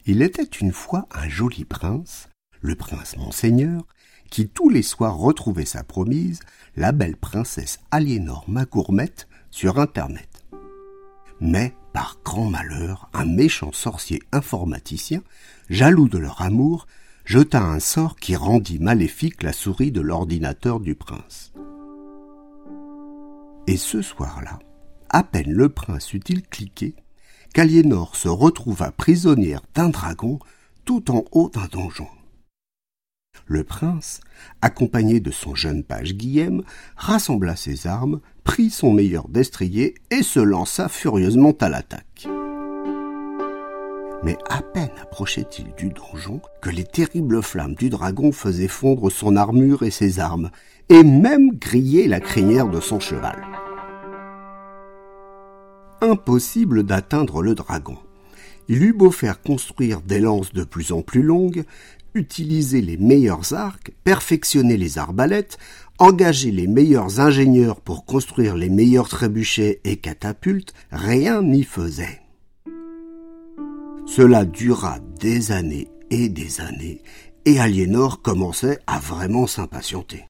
Il était une fois un joli prince, le prince Monseigneur, qui tous les soirs retrouvait sa promise, la belle princesse Aliénor Macourmette, sur Internet. Mais, par grand malheur, un méchant sorcier informaticien, jaloux de leur amour, jeta un sort qui rendit maléfique la souris de l'ordinateur du prince. Et ce soir-là, à peine le prince eut-il cliqué, qu'Aliénor se retrouva prisonnière d'un dragon tout en haut d'un donjon. Le prince, accompagné de son jeune page Guillaume, rassembla ses armes, prit son meilleur destrier et se lança furieusement à l'attaque. Mais à peine approchait-il du donjon que les terribles flammes du dragon faisaient fondre son armure et ses armes, et même griller la crinière de son cheval. Impossible d'atteindre le dragon. Il eut beau faire construire des lances de plus en plus longues, utiliser les meilleurs arcs, perfectionner les arbalètes, engager les meilleurs ingénieurs pour construire les meilleurs trébuchets et catapultes, rien n'y faisait. Cela dura des années, et Aliénor commençait à vraiment s'impatienter.